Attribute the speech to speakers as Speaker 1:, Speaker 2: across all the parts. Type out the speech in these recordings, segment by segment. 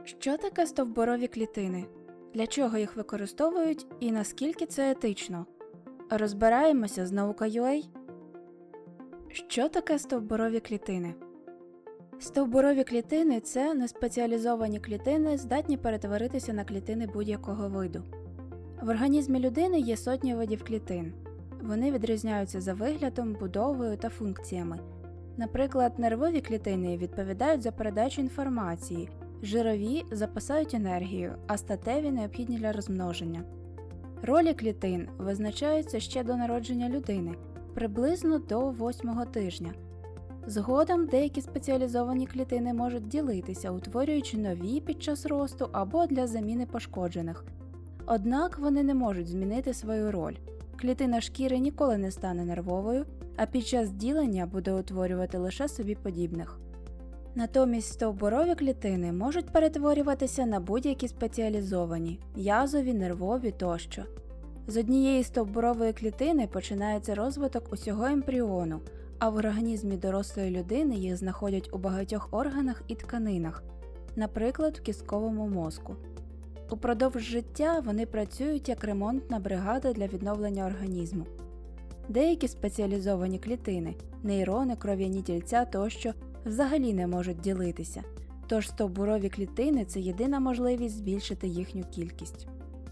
Speaker 1: Що таке стовбурові клітини? Для чого їх використовують і наскільки це етично? Розбираємося з Наука.UA. Що таке стовбурові клітини? Стовбурові клітини – це неспеціалізовані клітини, здатні перетворитися на клітини будь-якого виду. В організмі людини є сотні видів клітин. Вони відрізняються за виглядом, будовою та функціями. Наприклад, нервові клітини відповідають за передачу інформації, жирові запасають енергію, а статеві необхідні для розмноження. Ролі клітин визначаються ще до народження людини, приблизно до 8-го тижня. Згодом деякі спеціалізовані клітини можуть ділитися, утворюючи нові під час росту або для заміни пошкоджених. Однак вони не можуть змінити свою роль. Клітина шкіри ніколи не стане нервовою, а під час ділення буде утворювати лише собі подібних. Натомість стовбурові клітини можуть перетворюватися на будь-які спеціалізовані – м'язові, нервові тощо. З однієї стовбурової клітини починається розвиток усього ембріону, а в організмі дорослої людини їх знаходять у багатьох органах і тканинах, наприклад, в кістковому мозку. Упродовж життя вони працюють як ремонтна бригада для відновлення організму. Деякі спеціалізовані клітини – нейрони, кров'яні тільця тощо – взагалі не можуть ділитися, тож стовбурові клітини – це єдина можливість збільшити їхню кількість.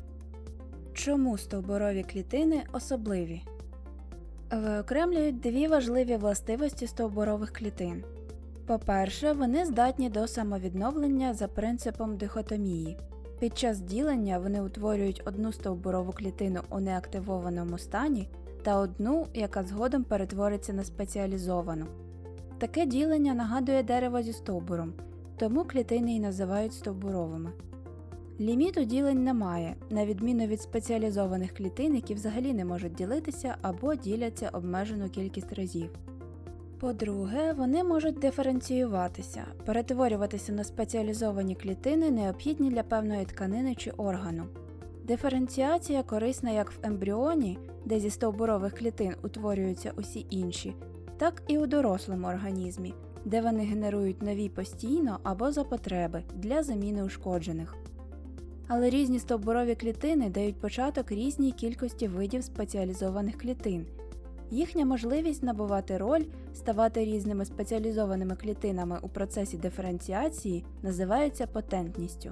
Speaker 1: Чому стовбурові клітини особливі? Виокремлюють дві важливі властивості стовбурових клітин. По-перше, вони здатні до самовідновлення за принципом дихотомії. Під час ділення вони утворюють одну стовбурову клітину у неактивованому стані та одну, яка згодом перетвориться на спеціалізовану. Таке ділення нагадує дерево зі стовбуром, тому клітини й називають стовбуровими. Ліміту ділень немає, на відміну від спеціалізованих клітин, які взагалі не можуть ділитися або діляться обмежену кількість разів. По-друге, вони можуть диференціюватися, перетворюватися на спеціалізовані клітини, необхідні для певної тканини чи органу. Диференціація корисна як в ембріоні, де зі стовбурових клітин утворюються усі інші, так і у дорослому організмі, де вони генерують нові постійно або за потреби для заміни ушкоджених. Але різні стовбурові клітини дають початок різній кількості видів спеціалізованих клітин. Їхня можливість набувати роль, ставати різними спеціалізованими клітинами у процесі диференціації називається потентністю.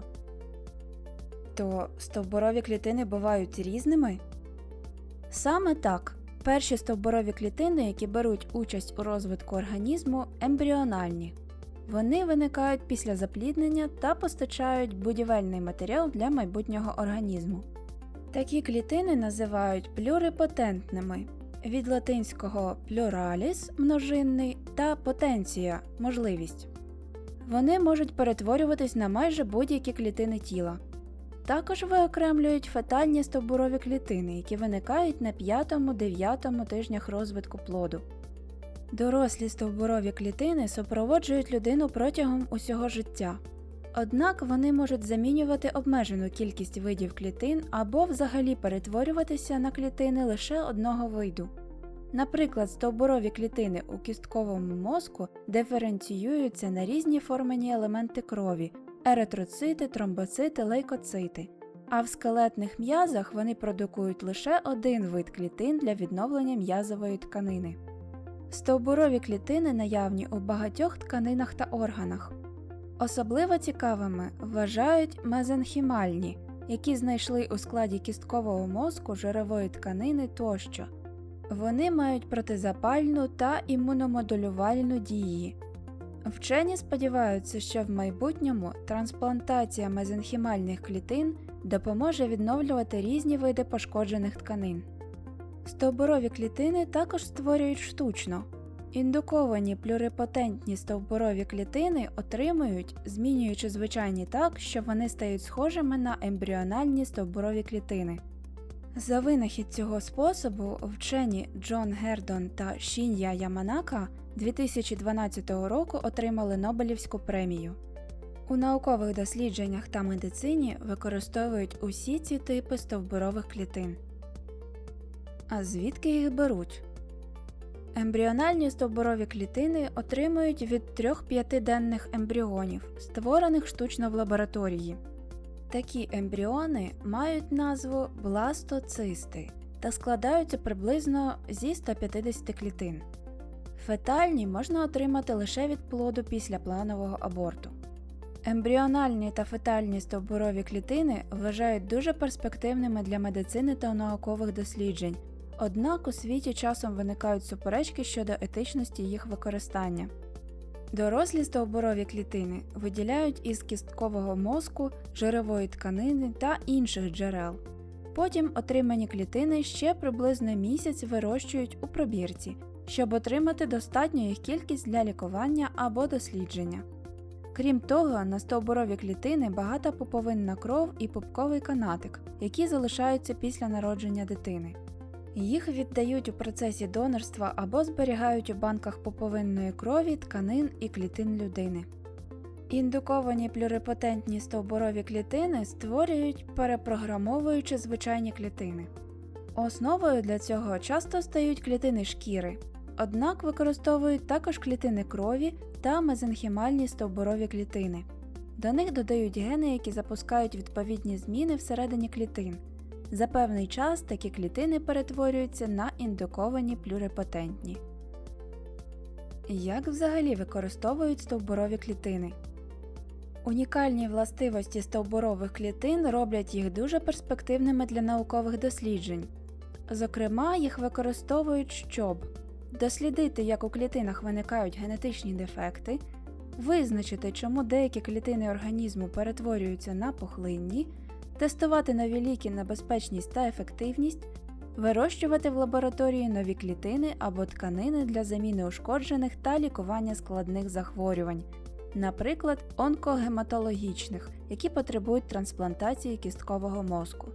Speaker 1: То стовбурові клітини бувають різними? Саме так. Перші стовбурові клітини, які беруть участь у розвитку організму, ембріональні. Вони виникають після запліднення та постачають будівельний матеріал для майбутнього організму. Такі клітини називають плюрипотентними, від латинського pluralis – множинний та potенtia – можливість. Вони можуть перетворюватись на майже будь-які клітини тіла. Також виокремлюють фетальні стовбурові клітини, які виникають на 5-9 тижнях розвитку плоду. Дорослі стовбурові клітини супроводжують людину протягом усього життя. Однак вони можуть замінювати обмежену кількість видів клітин або взагалі перетворюватися на клітини лише одного виду. Наприклад, стовбурові клітини у кістковому мозку диференціюються на різні формені елементи крові – еритроцити, тромбоцити, лейкоцити. А в скелетних м'язах вони продукують лише один вид клітин для відновлення м'язової тканини. Стовбурові клітини наявні у багатьох тканинах та органах. Особливо цікавими вважають мезенхімальні, які знайшли у складі кісткового мозку, жирової тканини тощо. Вони мають протизапальну та імуномодулювальну дії. Вчені сподіваються, що в майбутньому трансплантація мезенхімальних клітин допоможе відновлювати різні види пошкоджених тканин. Стовбурові клітини також створюють штучно. Індуковані плюрипотентні стовбурові клітини отримують, змінюючи звичайні так, що вони стають схожими на ембріональні стовбурові клітини. За винахід цього способу вчені Джон Гердон та Шін'я Яманака 2012 року отримали Нобелівську премію. У наукових дослідженнях та медицині використовують усі ці типи стовбурових клітин. А звідки їх беруть? Ембріональні стовбурові клітини отримують від 3-5-денних ембріонів, створених штучно в лабораторії. Такі ембріони мають назву бластоцисти та складаються приблизно зі 150 клітин. Фетальні можна отримати лише від плоду після планового аборту. Ембріональні та фетальні стовбурові клітини вважають дуже перспективними для медицини та наукових досліджень, однак у світі часом виникають суперечки щодо етичності їх використання. Дорослі стовбурові клітини виділяють із кісткового мозку, жирової тканини та інших джерел. Потім отримані клітини ще приблизно місяць вирощують у пробірці, щоб отримати достатню їх кількість для лікування або дослідження. Крім того, на стовбурові клітини багата пуповинна кров і пупковий канатик, які залишаються після народження дитини. Їх віддають у процесі донорства або зберігають у банках пуповинної крові, тканин і клітин людини. Індуковані плюрипотентні стовбурові клітини створюють, перепрограмовуючи звичайні клітини. Основою для цього часто стають клітини шкіри, однак використовують також клітини крові та мезенхімальні стовбурові клітини. До них додають гени, які запускають відповідні зміни всередині клітин. За певний час такі клітини перетворюються на індуковані плюрипотентні. Як взагалі використовують стовбурові клітини? Унікальні властивості стовбурових клітин роблять їх дуже перспективними для наукових досліджень. Зокрема, їх використовують, щоб дослідити, як у клітинах виникають генетичні дефекти, визначити, чому деякі клітини організму перетворюються на пухлинні, тестувати нові ліки на безпечність та ефективність, вирощувати в лабораторії нові клітини або тканини для заміни ушкоджених та лікування складних захворювань, наприклад, онкогематологічних, які потребують трансплантації кісткового мозку.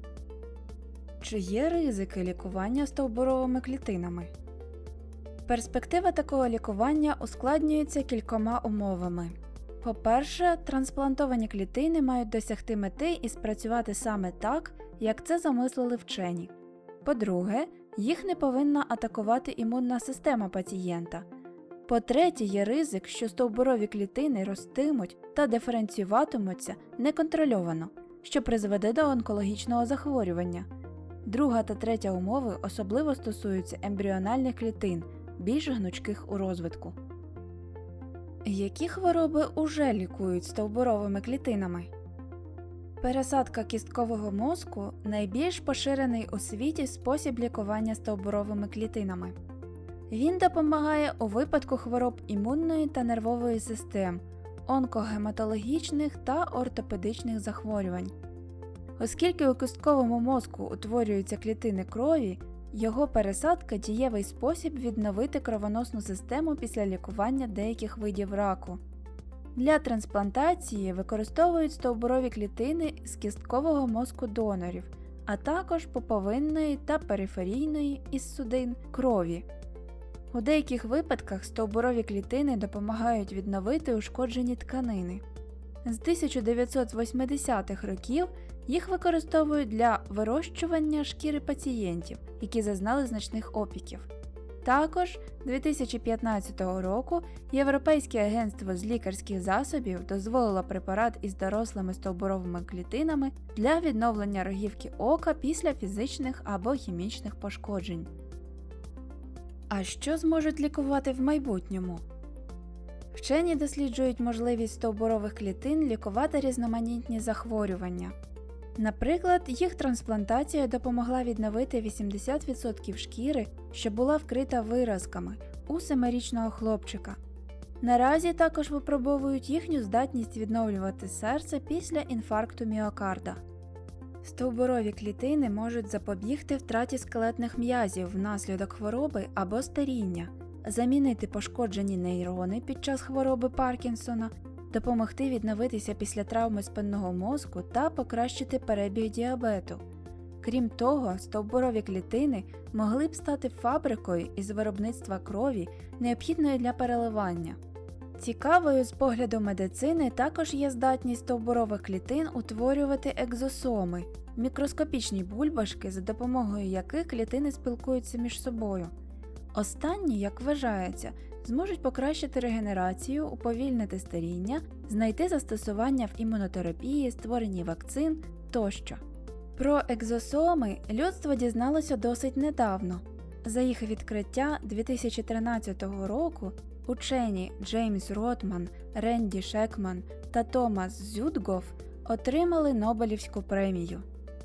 Speaker 1: Чи є ризики лікування стовбуровими клітинами? Перспектива такого лікування ускладнюється кількома умовами. По-перше, трансплантовані клітини мають досягти мети і спрацювати саме так, як це замислили вчені. По-друге, їх не повинна атакувати імунна система пацієнта. По-третє, є ризик, що стовбурові клітини ростимуть та диференціюватимуться неконтрольовано, що призведе до онкологічного захворювання. Друга та третя умови особливо стосуються ембріональних клітин, більш гнучких у розвитку. Які хвороби уже лікують стовбуровими клітинами? Пересадка кісткового мозку – найбільш поширений у світі спосіб лікування стовбуровими клітинами. Він допомагає у випадку хвороб імунної та нервової систем, онкогематологічних та ортопедичних захворювань. Оскільки у кістковому мозку утворюються клітини крові, його пересадка – дієвий спосіб відновити кровоносну систему після лікування деяких видів раку. Для трансплантації використовують стовбурові клітини з кісткового мозку донорів, а також пуповинної та периферійної із судин крові. У деяких випадках стовбурові клітини допомагають відновити ушкоджені тканини. З 1980-х років їх використовують для вирощування шкіри пацієнтів, які зазнали значних опіків. Також 2015 року Європейське агентство з лікарських засобів дозволило препарат із дорослими стовбуровими клітинами для відновлення рогівки ока після фізичних або хімічних пошкоджень. А що зможуть лікувати в майбутньому? Вчені досліджують можливість стовбурових клітин лікувати різноманітні захворювання. Наприклад, їх трансплантація допомогла відновити 80% шкіри, що була вкрита виразками, у 7-річного хлопчика. Наразі також випробовують їхню здатність відновлювати серце після інфаркту міокарда. Стовбурові клітини можуть запобігти втраті скелетних м'язів внаслідок хвороби або старіння, замінити пошкоджені нейрони під час хвороби Паркінсона, допомогти відновитися після травми спинного мозку та покращити перебіг діабету. Крім того, стовбурові клітини могли б стати фабрикою із виробництва крові, необхідної для переливання. Цікавою з погляду медицини також є здатність стовбурових клітин утворювати екзосоми – мікроскопічні бульбашки, за допомогою яких клітини спілкуються між собою. Останні, як вважається, зможуть покращити регенерацію, уповільнити старіння, знайти застосування в імунотерапії, створенні вакцин тощо. Про екзосоми людство дізналося досить недавно. За їх відкриття 2013 року учені Джеймс Ротман, Ренді Шекман та Томас Зюдгоф отримали Нобелівську премію.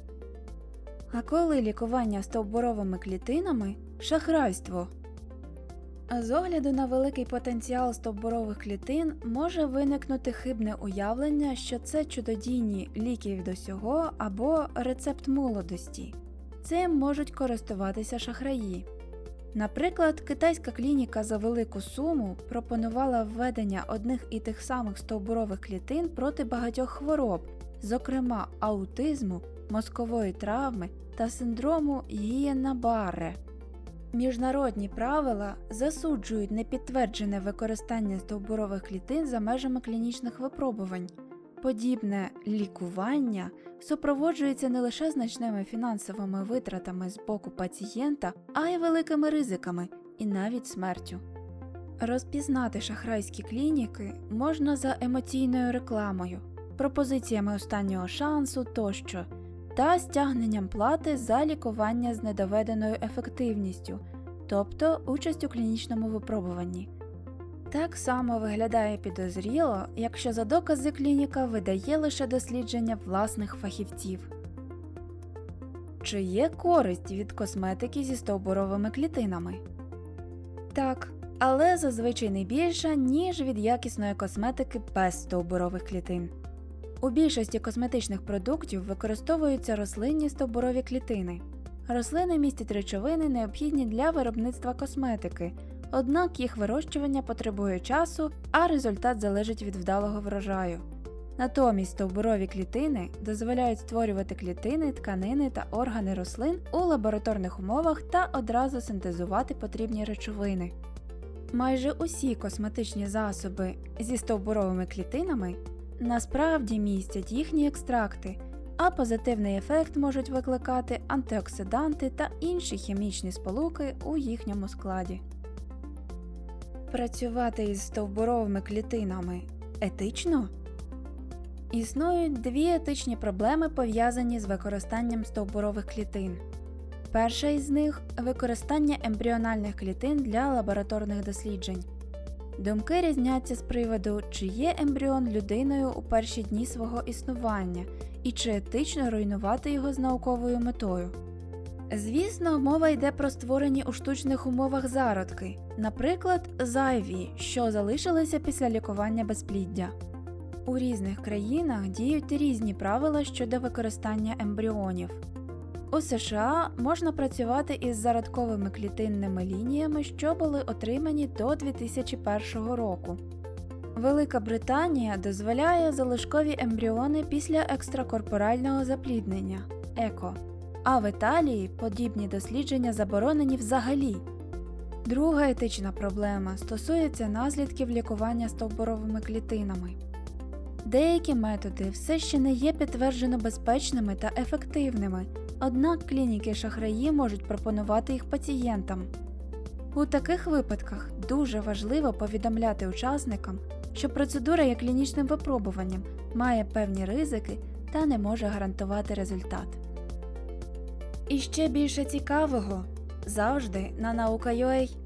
Speaker 1: А коли лікування стовбуровими клітинами – шахрайство? З огляду на великий потенціал стовбурових клітин може виникнути хибне уявлення, що це чудодійні ліки від усього або рецепт молодості. Цим можуть користуватися шахраї. Наприклад, китайська клініка за велику суму пропонувала введення одних і тих самих стовбурових клітин проти багатьох хвороб, зокрема аутизму, мозкової травми та синдрому Гієна-Барре. Міжнародні правила засуджують непідтверджене використання стовбурових клітин за межами клінічних випробувань. Подібне лікування супроводжується не лише значними фінансовими витратами з боку пацієнта, а й великими ризиками і навіть смертю. Розпізнати шахрайські клініки можна за емоційною рекламою, пропозиціями останнього шансу тощо, та стягненням плати за лікування з недоведеною ефективністю, тобто участь у клінічному випробуванні. Так само виглядає підозріло, якщо за докази клініка видає лише дослідження власних фахівців. Чи є користь від косметики зі стовбуровими клітинами? Так, але зазвичай не більша, ніж від якісної косметики без стовбурових клітин. У більшості косметичних продуктів використовуються рослинні стовбурові клітини. Рослини містять речовини, необхідні для виробництва косметики, однак їх вирощування потребує часу, а результат залежить від вдалого врожаю. Натомість стовбурові клітини дозволяють створювати клітини, тканини та органи рослин у лабораторних умовах та одразу синтезувати потрібні речовини. Майже усі косметичні засоби зі стовбуровими клітинами насправді містять їхні екстракти, а позитивний ефект можуть викликати антиоксиданти та інші хімічні сполуки у їхньому складі. Працювати із стовбуровими клітинами етично? Існують дві етичні проблеми, пов'язані з використанням стовбурових клітин. Перша із них – використання ембріональних клітин для лабораторних досліджень. Думки різняться з приводу, чи є ембріон людиною у перші дні свого існування, і чи етично руйнувати його з науковою метою. Звісно, мова йде про створені у штучних умовах зародки, наприклад, зайві, що залишилися після лікування безпліддя. У різних країнах діють різні правила щодо використання ембріонів. У США можна працювати із зародковими клітинними лініями, що були отримані до 2001 року. Велика Британія дозволяє залишкові ембріони після екстракорпорального запліднення – ЕКО, а в Італії подібні дослідження заборонені взагалі. Друга етична проблема стосується наслідків лікування стовбуровими клітинами. Деякі методи все ще не є підтверджено безпечними та ефективними, однак клініки-шахраї можуть пропонувати їх пацієнтам. У таких випадках дуже важливо повідомляти учасникам, що процедура є клінічним випробуванням, має певні ризики та не може гарантувати результат. І ще більше цікавого завжди на Наука.UA.